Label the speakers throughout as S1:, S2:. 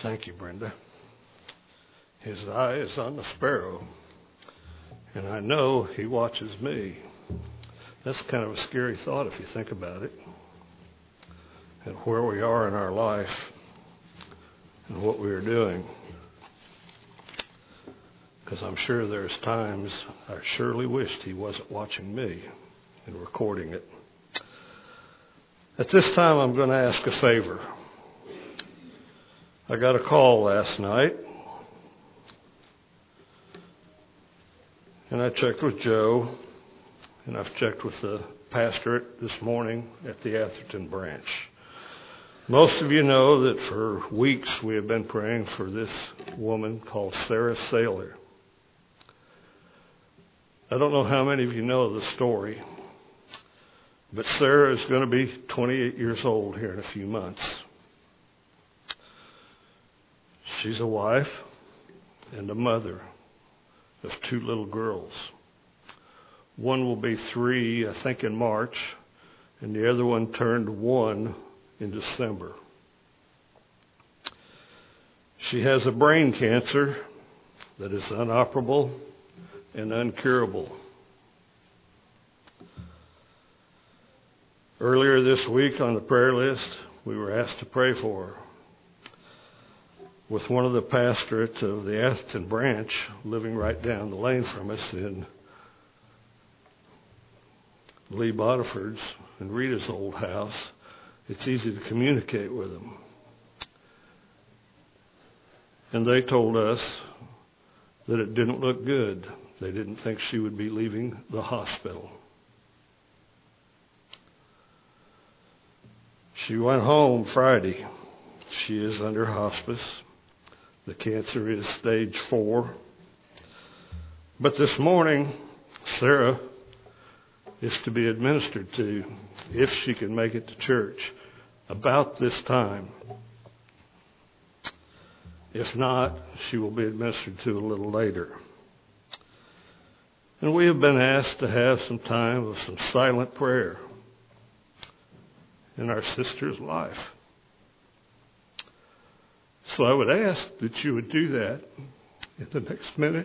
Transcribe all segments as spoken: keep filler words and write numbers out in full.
S1: Thank you, Brenda. His eye is on the sparrow, and I know he watches me. That's kind of a scary thought if you think about it, and where we are in our life and what we are doing. Because I'm sure there's times I surely wished he wasn't watching me and recording it. At this time, I'm going to ask a favor. I got a call last night, and I checked with Joe, and I've checked with the pastorate this morning at the Atherton branch. Most of you know that for weeks we have been praying for this woman called Sarah Saylor. I don't know how many of you know the story, but Sarah is going to be twenty-eight years old here in a few months. She's a wife and a mother of two little girls. One will be three, I think, in March, and the other one turned one in December. She has a brain cancer that is inoperable and uncurable. Earlier this week on the prayer list, we were asked to pray for her. With one of the pastorates of the Atherton branch living right down the lane from us in Lee Botiford's and Rita's old house, it's easy to communicate with them. And they told us that it didn't look good. They didn't think she would be leaving the hospital. She went home Friday. She is under hospice. The cancer is stage four. But this morning, Sarah is to be administered to, if she can make it to church, about this time. If not, she will be administered to a little later. And we have been asked to have some time of some silent prayer in our sister's life. So I would ask that you would do that in the next minute,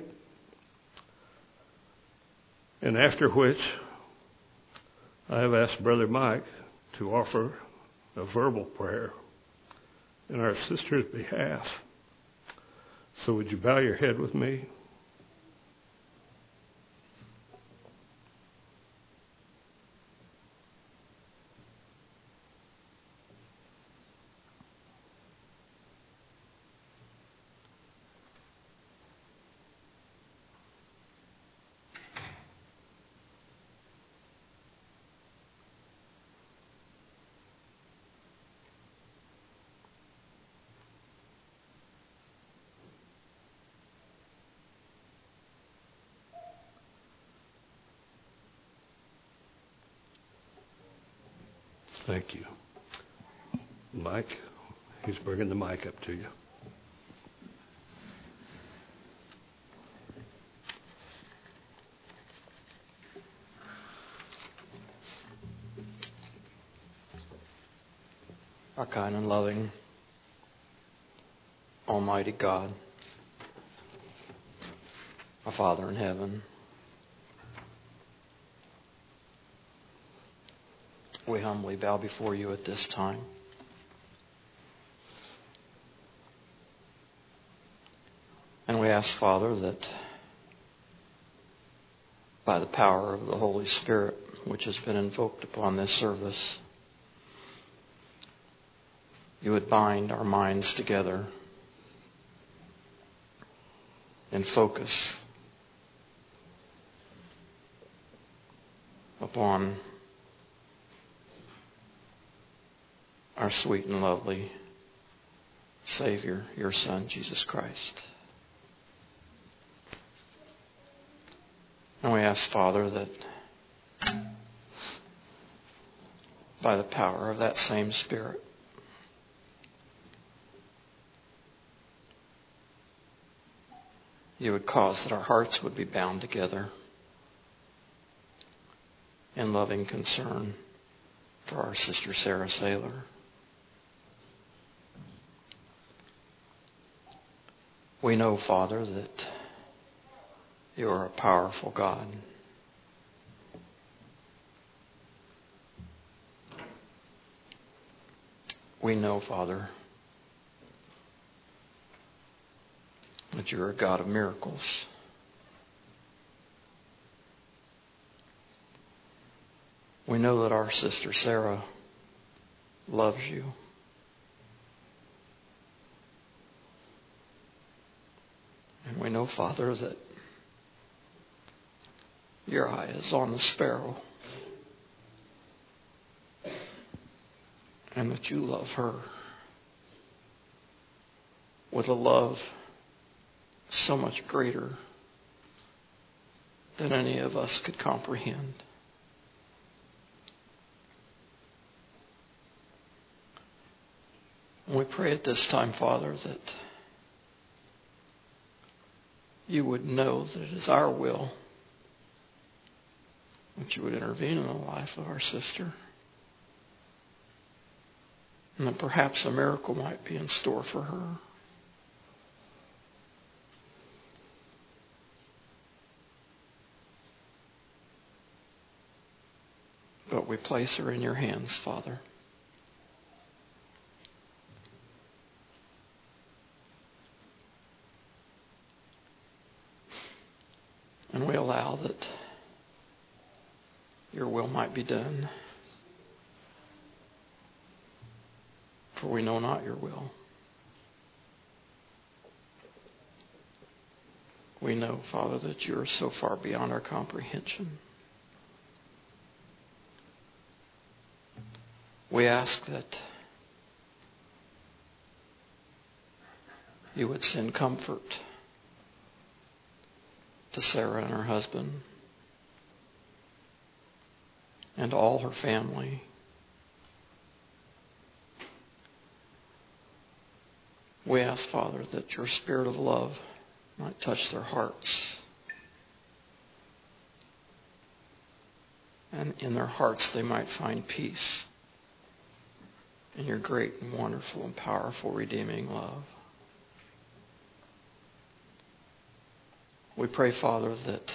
S1: and after which I have asked Brother Mike to offer a verbal prayer in our sister's behalf. So would you bow your head with me? Thank you. Mike, he's bringing the mic up to you.
S2: Our kind and loving Almighty God, our Father in heaven, we humbly bow before you at this time. And we ask, Father, that by the power of the Holy Spirit, which has been invoked upon this service, you would bind our minds together and focus upon our sweet and lovely Savior, your Son, Jesus Christ. And we ask, Father, that by the power of that same Spirit, you would cause that our hearts would be bound together in loving concern for our sister Sarah Saylor. We know, Father, that you are a powerful God. We know, Father, that you're a God of miracles. We know that our sister Sarah loves you. And we know, Father, that your eye is on the sparrow. And that you love her with a love so much greater than any of us could comprehend. And we pray at this time, Father, that you would know that it is our will that you would intervene in the life of our sister. And that perhaps a miracle might be in store for her. But we place her in your hands, Father. And we allow that your will might be done. For we know not your will. We know, Father, that you are so far beyond our comprehension. We ask that you would send comfort to Sarah and her husband and all her family. We ask, Father, that your spirit of love might touch their hearts. And in their hearts they might find peace in your great and wonderful and powerful redeeming love. We pray, Father, that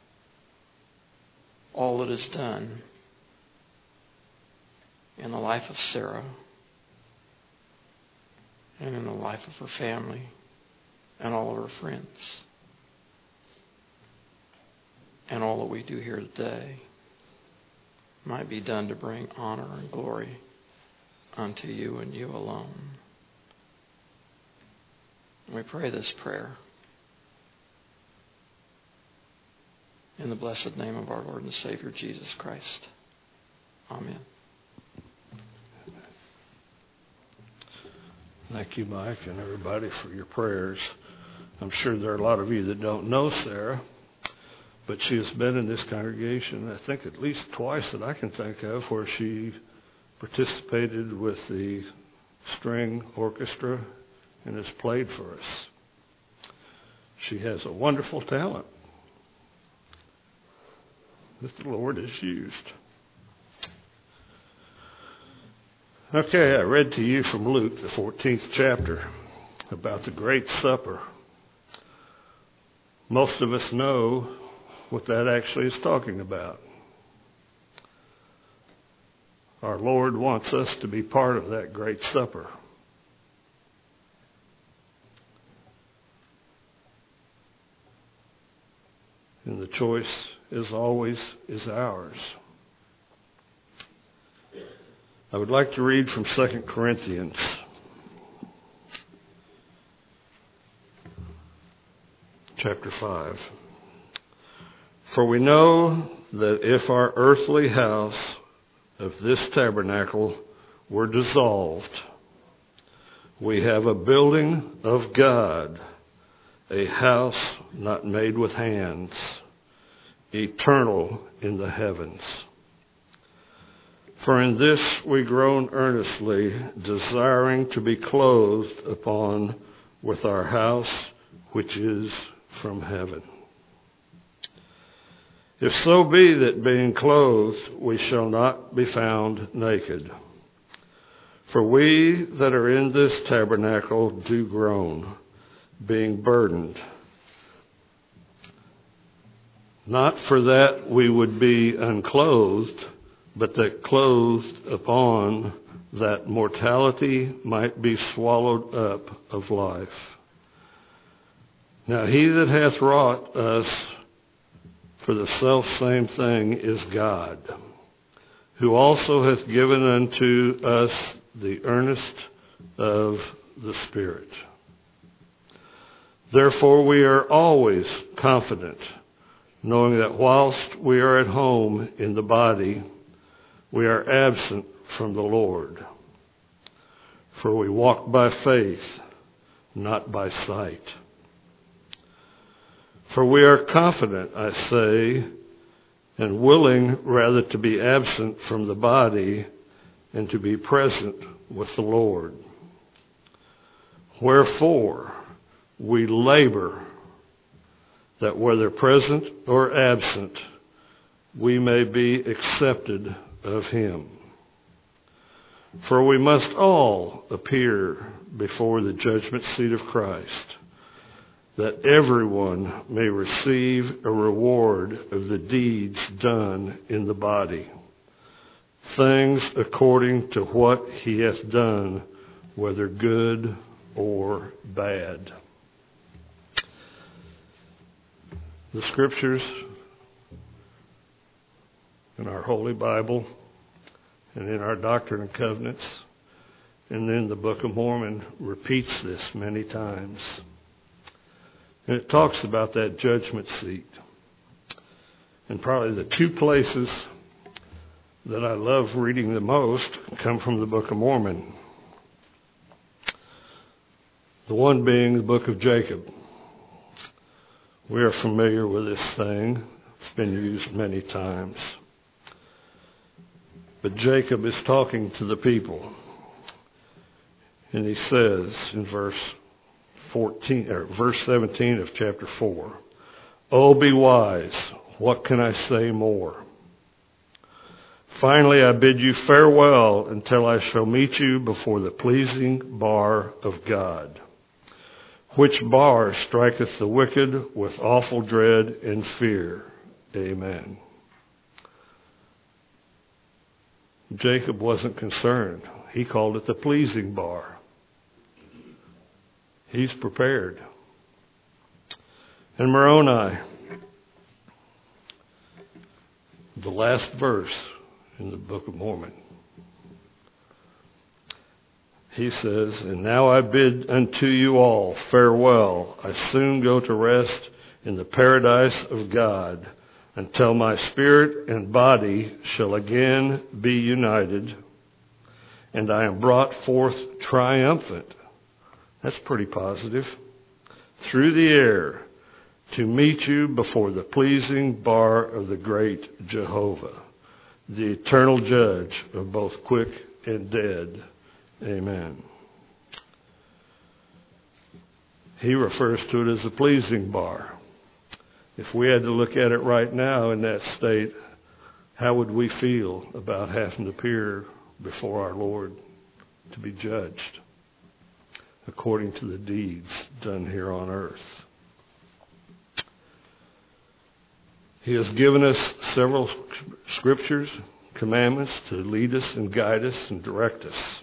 S2: all that is done in the life of Sarah and in the life of her family and all of her friends and all that we do here today might be done to bring honor and glory unto you and you alone. And we pray this prayer in the blessed name of our Lord and Savior, Jesus Christ. Amen.
S1: Thank you, Mike, and everybody for your prayers. I'm sure there are a lot of you that don't know Sarah, but she has been in this congregation, I think at least twice that I can think of, where she participated with the string orchestra and has played for us. She has a wonderful talent that the Lord has used. Okay, I read to you from Luke, the fourteenth chapter, about the Great Supper. Most of us know what that actually is talking about. Our Lord wants us to be part of that Great Supper. And the choice, as always, is ours. I would like to read from Second Corinthians. Chapter five. For we know that if our earthly house of this tabernacle were dissolved, we have a building of God, a house not made with hands, eternal in the heavens. For in this we groan earnestly, desiring to be clothed upon with our house which is from heaven. If so be that being clothed we shall not be found naked. For we that are in this tabernacle do groan, being burdened. Not for that we would be unclothed, but that clothed upon that mortality might be swallowed up of life. Now he that hath wrought us for the selfsame thing is God, who also hath given unto us the earnest of the Spirit. Therefore we are always confident, knowing that whilst we are at home in the body, we are absent from the Lord. For we walk by faith, not by sight. For we are confident, I say, and willing rather to be absent from the body and to be present with the Lord. Wherefore we labor that whether present or absent, we may be accepted of him. For we must all appear before the judgment seat of Christ, that everyone may receive a reward of the deeds done in the body, things according to what he hath done, whether good or bad. The Scriptures in our Holy Bible and in our Doctrine and Covenants and then the Book of Mormon repeats this many times. And it talks about that judgment seat. And probably the two places that I love reading the most come from the Book of Mormon. The one being the Book of Jacob. We are familiar with this thing. It's been used many times. But Jacob is talking to the people. And he says in verse fourteen or verse seventeen of chapter four, "Oh, be wise, what can I say more? Finally, I bid you farewell until I shall meet you before the pleasing bar of God, which bar striketh the wicked with awful dread and fear. Amen." Jacob wasn't concerned. He called it the pleasing bar. He's prepared. And Moroni, the last verse in the Book of Mormon, he says, "And now I bid unto you all farewell. I soon go to rest in the paradise of God, until my spirit and body shall again be united, and I am brought forth triumphant." That's pretty positive. "Through the air to meet you before the pleasing bar of the great Jehovah, the eternal judge of both quick and dead. Amen." He refers to it as the pleasing bar. If we had to look at it right now in that state, how would we feel about having to appear before our Lord to be judged according to the deeds done here on earth? He has given us several scriptures, commandments to lead us and guide us and direct us.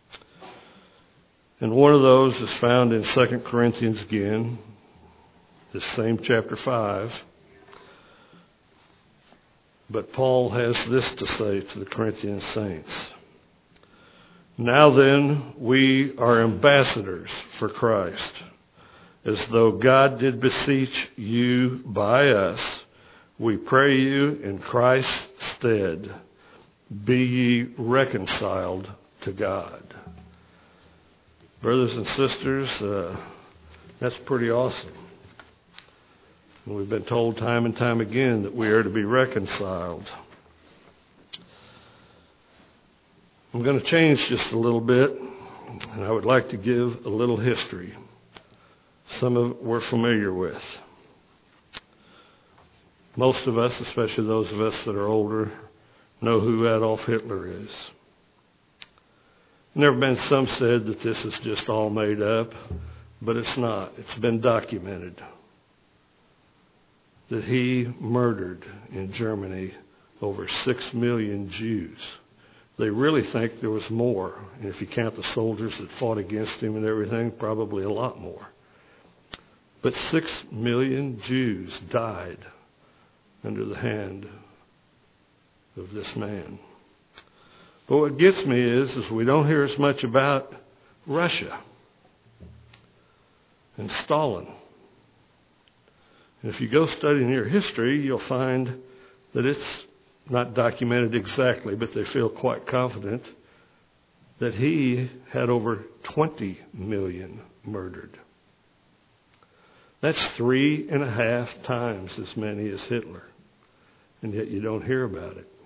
S1: And one of those is found in Second Corinthians again, this same chapter five. But Paul has this to say to the Corinthian saints. "Now then, we are ambassadors for Christ, as though God did beseech you by us. We pray you in Christ's stead, be ye reconciled to God." Brothers and sisters, uh, that's pretty awesome. And we've been told time and time again that we are to be reconciled. I'm going to change just a little bit, and I would like to give a little history. Some of it we're familiar with. Most of us, especially those of us that are older, know who Adolf Hitler is. And there have been some said that this is just all made up, but it's not. It's been documented that he murdered in Germany over six million Jews. They really think there was more. And if you count the soldiers that fought against him and everything, probably a lot more. But six million Jews died under the hand of this man. But what gets me is, is we don't hear as much about Russia and Stalin. And if you go studying your history, you'll find that it's not documented exactly, but they feel quite confident that he had over twenty million murdered. That's three and a half times as many as Hitler. And yet you don't hear about it.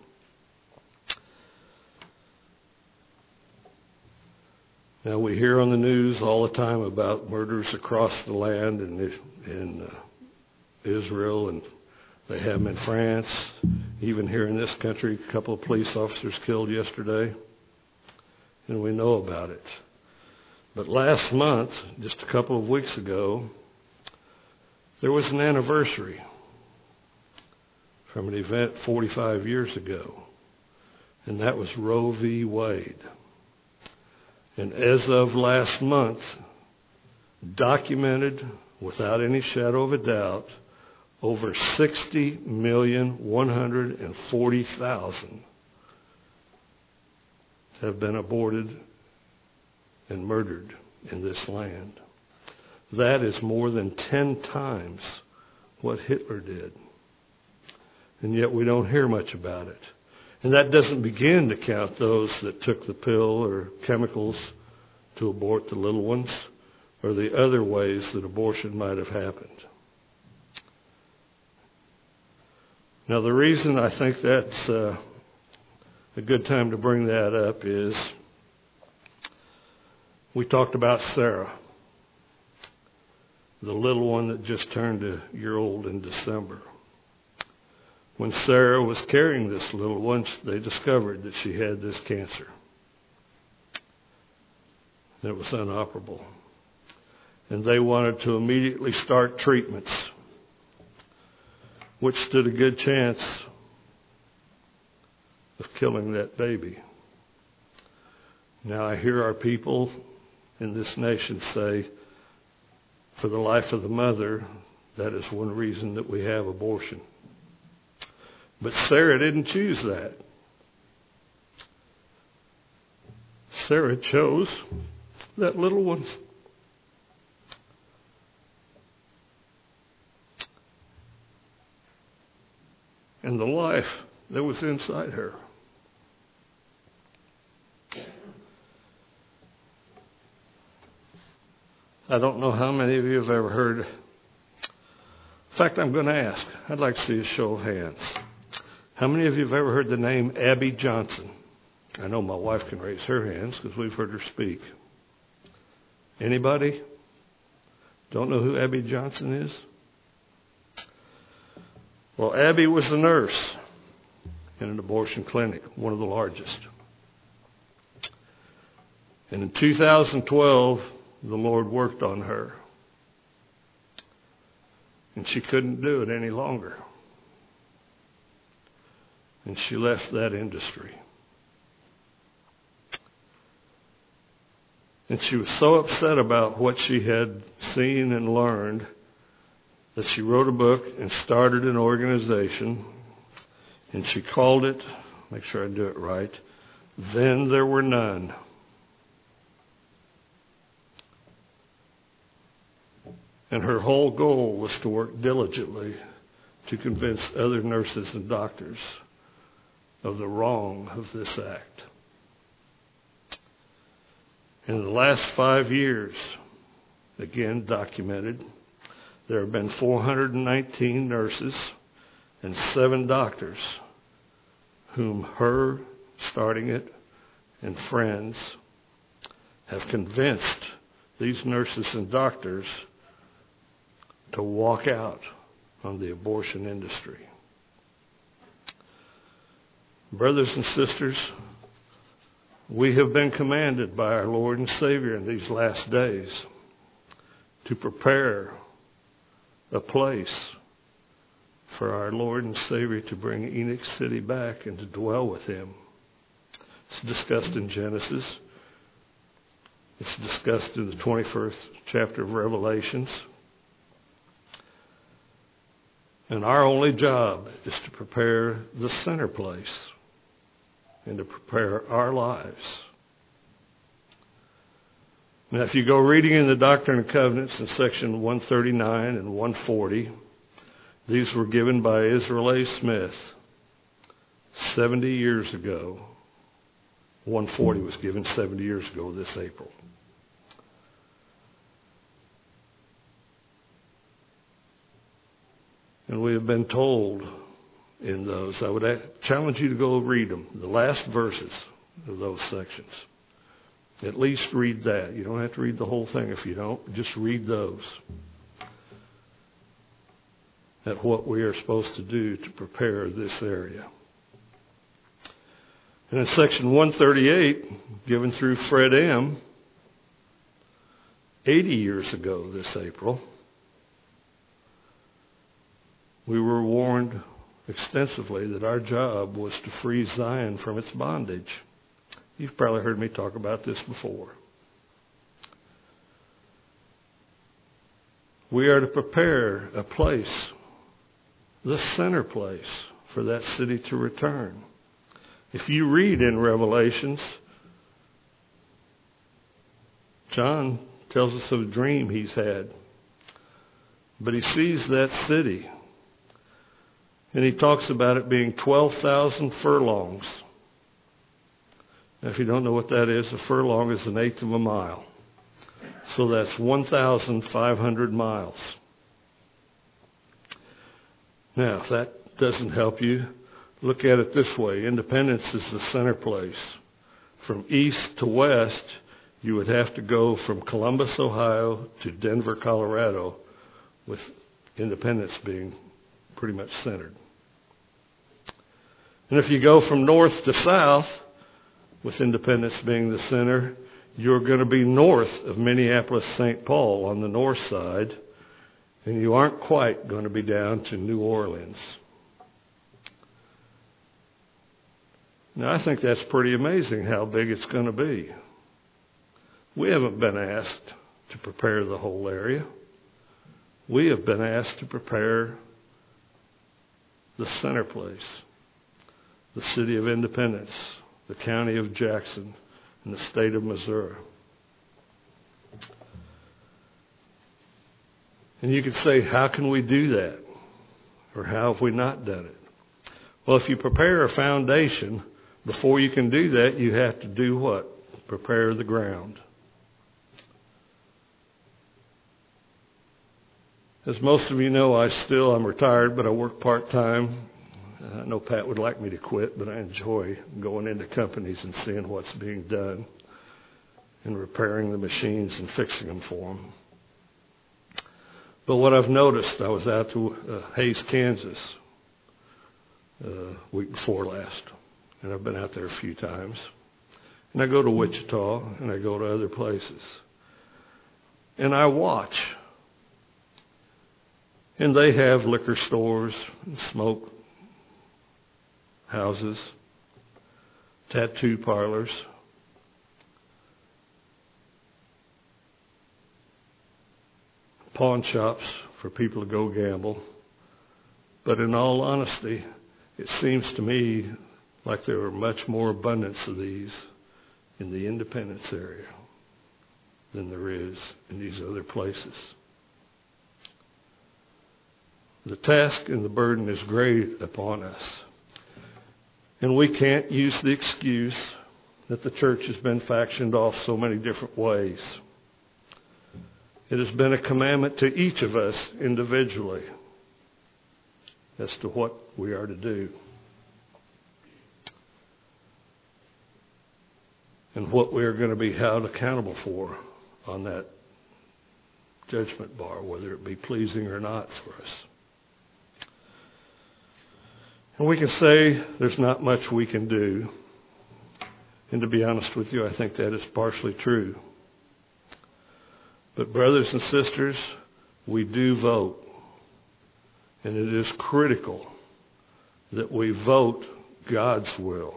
S1: Now we hear on the news all the time about murders across the land in, in uh, Israel, and they have them in France. Even here in this country, a couple of police officers killed yesterday. And we know about it. But last month, just a couple of weeks ago, there was an anniversary from an event forty-five years ago. And that was Roe v. Wade. And as of last month, documented without any shadow of a doubt, over sixty million one hundred forty thousand have been aborted and murdered in this land. That is more than ten times what Hitler did. And yet we don't hear much about it. And that doesn't begin to count those that took the pill or chemicals to abort the little ones, or the other ways that abortion might have happened. Now, the reason I think that's uh, a good time to bring that up is we talked about Sarah, the little one that just turned a year old in December. When Sarah was carrying this little one, they discovered that she had this cancer. It was inoperable. And they wanted to immediately start treatments, which stood a good chance of killing that baby. Now I hear our people in this nation say, for the life of the mother, that is one reason that we have abortion. But Sarah didn't choose that. Sarah chose that little one. And the life that was inside her. I don't know how many of you have ever heard. In fact, I'm going to ask. I'd like to see a show of hands. How many of you have ever heard the name Abby Johnson? I know my wife can raise her hands because we've heard her speak. Anybody? Don't know who Abby Johnson is? Well, Abby was a nurse in an abortion clinic, one of the largest. And in two thousand twelve, the Lord worked on her. And she couldn't do it any longer. And she left that industry. And she was so upset about what she had seen and learned that she wrote a book and started an organization. And she called it, make sure I do it right, Then There Were None. And her whole goal was to work diligently to convince other nurses and doctors of the wrong of this act. In the last five years, again documented, there have been four hundred nineteen nurses and seven doctors whom her starting it and friends have convinced these nurses and doctors to walk out on the abortion industry. Brothers and sisters, we have been commanded by our Lord and Savior in these last days to prepare a place for our Lord and Savior to bring Enoch City back and to dwell with him. It's discussed in Genesis. It's discussed in the twenty-first chapter of Revelations. And our only job is to prepare the center place and to prepare our lives. Now, if you go reading in the Doctrine and Covenants in section one thirty-nine and one forty, these were given by Israel A. Smith seventy years ago. one forty was given seventy years ago this April. And we have been told in those, I would challenge you to go read them, the last verses of those sections. At least read that. You don't have to read the whole thing if you don't. Just read those. At what we are supposed to do to prepare this area. And in section one thirty-eight, given through Fred M., eighty years ago this April, we were warned extensively that our job was to free Zion from its bondage. You've probably heard me talk about this before. We are to prepare a place, the center place, for that city to return. If you read in Revelations, John tells us of a dream he's had. But he sees that city. And he talks about it being twelve thousand furlongs. Now, if you don't know what that is, a furlong is an eighth of a mile. So that's one thousand five hundred miles. Now, if that doesn't help you, look at it this way. Independence is the center place. From east to west, you would have to go from Columbus, Ohio to Denver, Colorado, with Independence being pretty much centered. And if you go from north to south, with Independence being the center, you're going to be north of Minneapolis, Saint Paul on the north side, and you aren't quite going to be down to New Orleans. Now, I think that's pretty amazing how big it's going to be. We haven't been asked to prepare the whole area. We have been asked to prepare the center place, the city of Independence, the county of Jackson, and the state of Missouri. And you could say, how can we do that? Or how have we not done it? Well, if you prepare a foundation, before you can do that, you have to do what? Prepare the ground. As most of you know, I still, I'm retired, but I work part-time. I know Pat would like me to quit, but I enjoy going into companies and seeing what's being done and repairing the machines and fixing them for them. But what I've noticed, I was out to uh, Hays, Kansas, uh, week before last, and I've been out there a few times. And I go to Wichita, and I go to other places. And I watch. And they have liquor stores and smoke houses, tattoo parlors, pawn shops for people to go gamble. But in all honesty, it seems to me like there are much more abundance of these in the Independence area than there is in these other places. The task and the burden is great upon us. And we can't use the excuse that the church has been factioned off so many different ways. It has been a commandment to each of us individually as to what we are to do. And what we are going to be held accountable for on that judgment bar, whether it be pleasing or not for us. And we can say there's not much we can do. And to be honest with you, I think that is partially true. But brothers and sisters, we do vote. And it is critical that we vote God's will.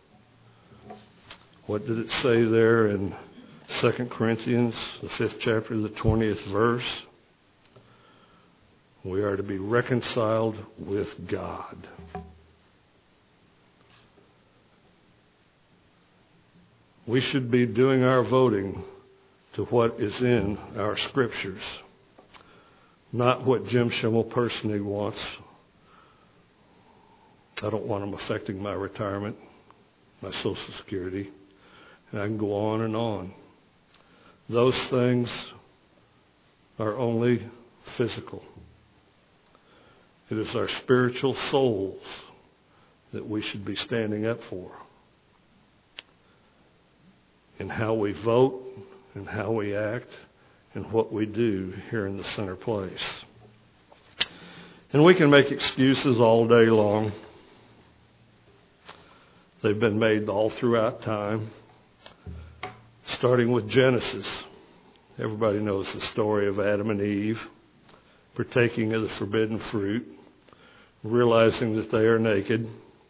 S1: What did it say there in Second Corinthians, the fifth chapter, the twentieth verse? We are to be reconciled with God. We should be doing our voting to what is in our scriptures, not what Jim Schimmel personally wants. I don't want them affecting my retirement, my Social Security, and I can go on and on. Those things are only physical. It is our spiritual souls that we should be standing up for. And how we vote and how we act and what we do here in the center place. And we can make excuses all day long. They've been made all throughout time, starting with Genesis. Everybody knows the story of Adam and Eve partaking of the forbidden fruit, realizing that they are naked,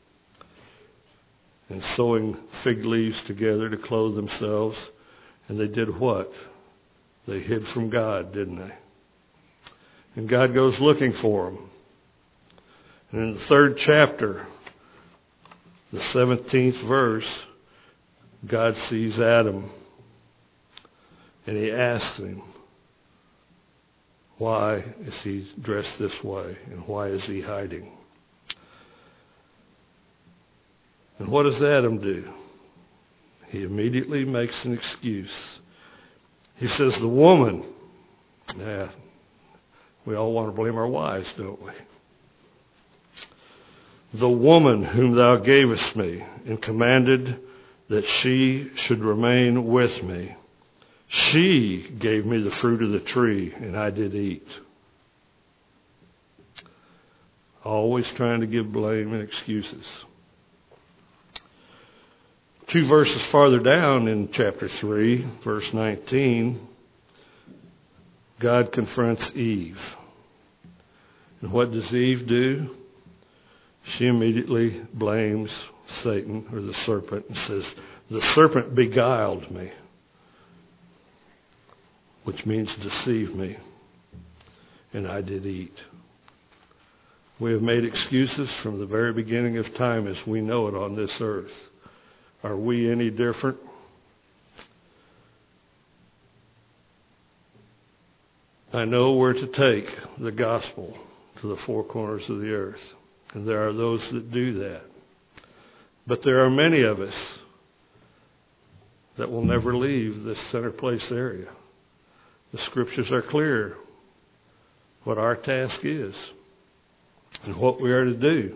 S1: and sewing fig leaves together to clothe themselves. And they did what? They hid from God, didn't they? And God goes looking for them. And in the third chapter, the seventeenth verse, God sees Adam. And he asks him, why is he dressed this way? And why is he hiding? And what does Adam do? He immediately makes an excuse. He says, the woman. Yeah, we all want to blame our wives, don't we? The woman whom thou gavest me and commanded that she should remain with me. She gave me the fruit of the tree, and I did eat. Always trying to give blame and excuses. Two verses farther down in chapter three, verse nineteen, God confronts Eve. And what does Eve do? She immediately blames Satan or the serpent and says, the serpent beguiled me, which means deceive me, and I did eat. We have made excuses from the very beginning of time as we know it on this earth. Are we any different? I know where to take the gospel to the four corners of the earth, and there are those that do that. But there are many of us that will never leave this center place area. The scriptures are clear what our task is and what we are to do.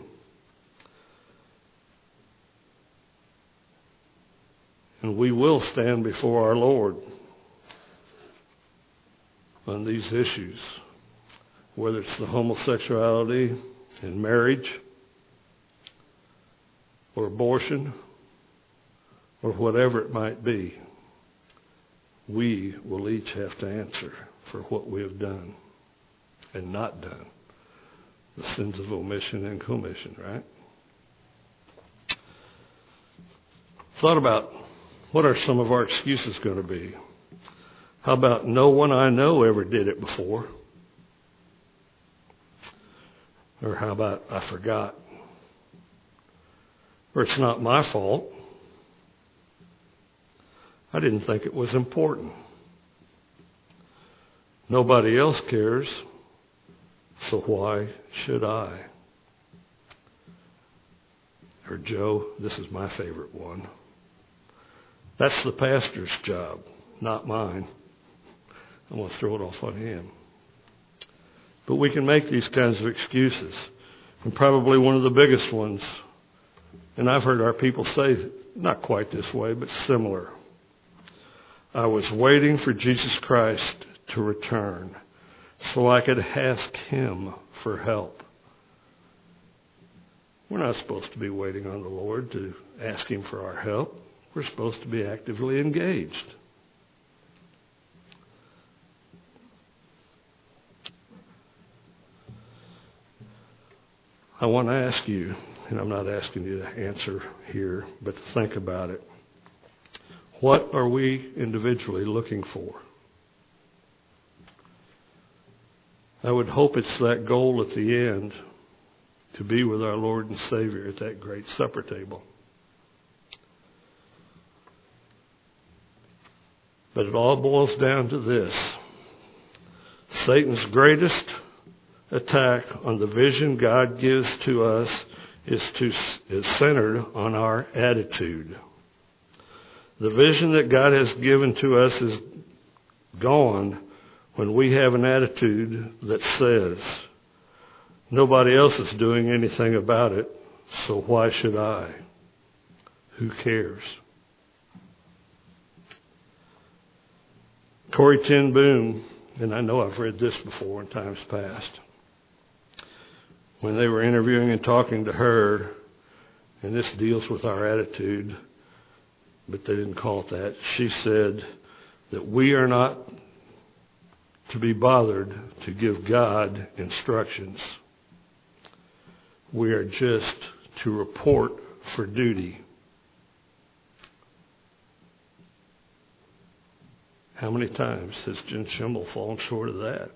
S1: And we will stand before our Lord on these issues, whether it's the homosexuality in marriage or abortion or whatever it might be. We will each have to answer for what we have done and not done. The sins of omission and commission, right? Thought about what are some of our excuses going to be? How about no one I know ever did it before? Or how about I forgot? Or it's not my fault. I didn't think it was important. Nobody else cares, so why should I? Or Joe, this is my favorite one. That's the pastor's job, not mine. I'm going to throw it off on him. But we can make these kinds of excuses. And probably one of the biggest ones, and I've heard our people say, not quite this way, but similar. I was waiting for Jesus Christ to return so I could ask him for help. We're not supposed to be waiting on the Lord to ask him for our help. We're supposed to be actively engaged. I want to ask you, and I'm not asking you to answer here, but to think about it. What are we individually looking for? I would hope it's that goal at the end, to be with our Lord and Savior at that great supper table. But it all boils down to this. Satan's greatest attack on the vision God gives to us is to is centered on our attitude. The vision that God has given to us is gone when we have an attitude that says, nobody else is doing anything about it, so why should I? Who cares? Corrie ten Boom, and I know I've read this before in times past, when they were interviewing and talking to her, and this deals with our attitude, but they didn't call it that, she said that we are not to be bothered to give God instructions. We are just to report for duty. How many times has Jen Schimmel fallen short of that?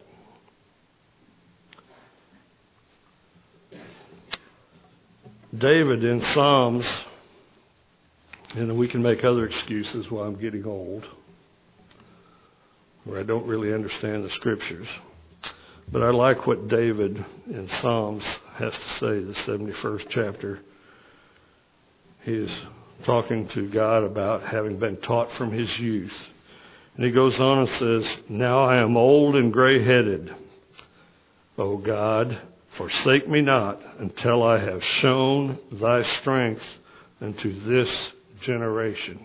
S1: David in Psalms, and we can make other excuses while I'm getting old, where I don't really understand the scriptures. But I like what David in Psalms has to say, the seventy-first chapter. He is talking to God about having been taught from his youth. And he goes on and says, now I am old and gray-headed. O God, forsake me not until I have shown thy strength unto this generation.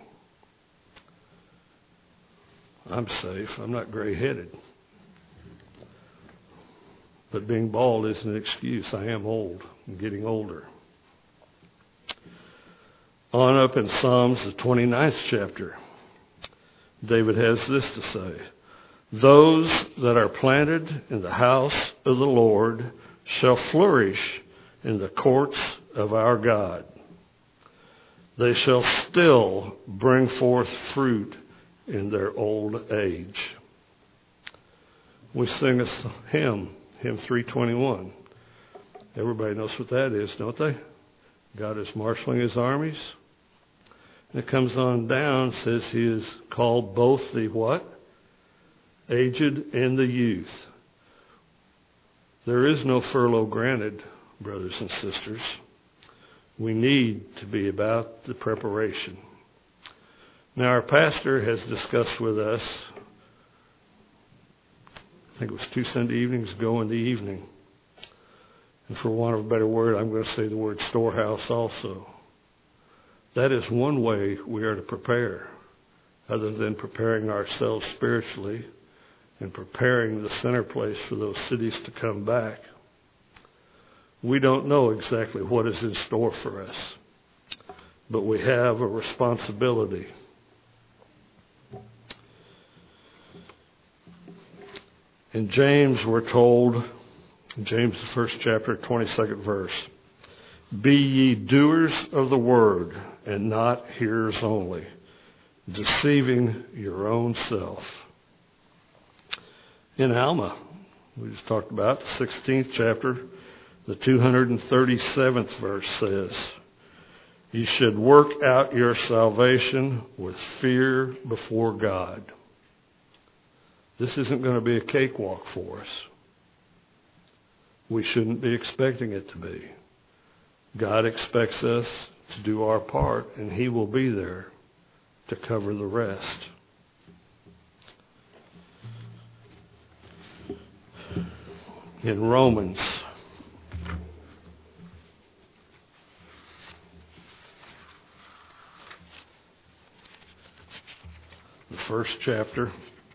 S1: I'm safe. I'm not gray-headed. But being bald isn't an excuse. I am old. I'm getting older. On up in Psalms, the twenty-ninth chapter, David has this to say. Those that are planted in the house of the Lord shall flourish in the courts of our God. They shall still bring forth fruit in their old age. We sing a hymn, hymn three twenty-one. Everybody knows what that is, don't they? God is marshaling his armies. And it comes on down, says he is called both the what? Aged and the youth. There is no furlough granted, brothers and sisters. We need to be about the preparation. Now, our pastor has discussed with us, I think it was two Sunday evenings ago in the evening, and for want of a better word, I'm going to say the word storehouse also. That is one way we are to prepare, other than preparing ourselves spiritually and preparing the center place for those cities to come back. We don't know exactly what is in store for us, but we have a responsibility. In James, we're told, in James, the first chapter, twenty-second verse, be ye doers of the word, and not hearers only, deceiving your own self. In Alma, we just talked about, the sixteenth chapter, the two hundred thirty-seventh verse says, ye should work out your salvation with fear before God. This isn't going to be a cakewalk for us. We shouldn't be expecting it to be. God expects us to do our part, and he will be there to cover the rest. In Romans, the first chapter,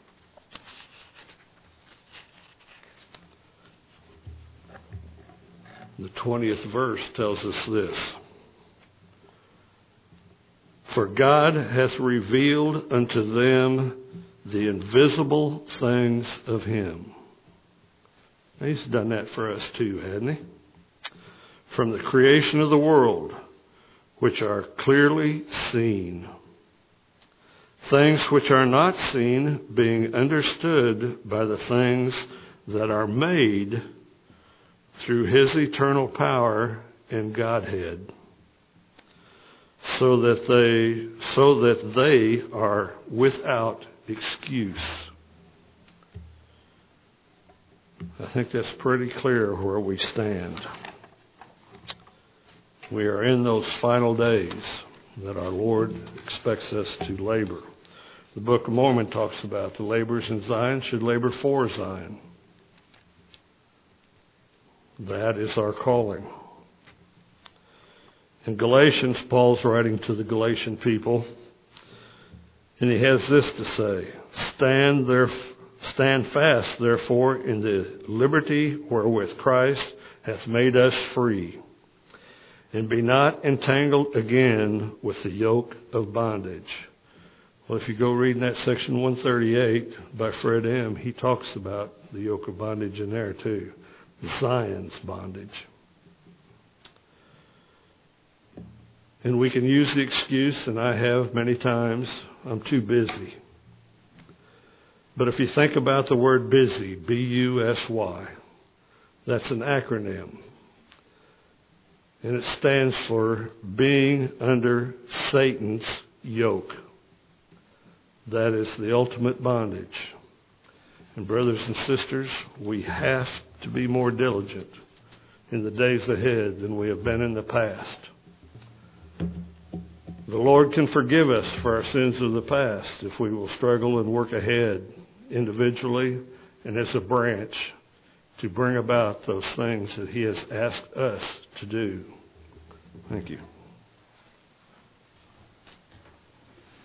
S1: the twentieth verse tells us this. For God hath revealed unto them the invisible things of him. Now, he's done that for us too, hasn't he? from the creation of the world, which are clearly seen. Things which are not seen being understood by the things that are made through his eternal power and Godhead, so that they so that they are without excuse. I think that's pretty clear where we stand. We are in those final days that our Lord expects us to labor. The Book of Mormon talks about the laborers in Zion should labor for Zion. That is our calling. In Galatians, Paul's writing to the Galatian people, and he has this to say: Stand there, stand fast, therefore, in the liberty wherewith Christ hath made us free, and be not entangled again with the yoke of bondage. Well, if you go reading that section one thirty-eight by Fred M., he talks about the yoke of bondage in there too. Zion's bondage. And we can use the excuse, and I have many times, I'm too busy. But if you think about the word busy, B U S Y, that's an acronym. And it stands for being under Satan's yoke. That is the ultimate bondage. And brothers and sisters, we have to be more diligent in the days ahead than we have been in the past. The Lord can forgive us for our sins of the past if we will struggle and work ahead individually and as a branch to bring about those things that he has asked us to do. Thank you.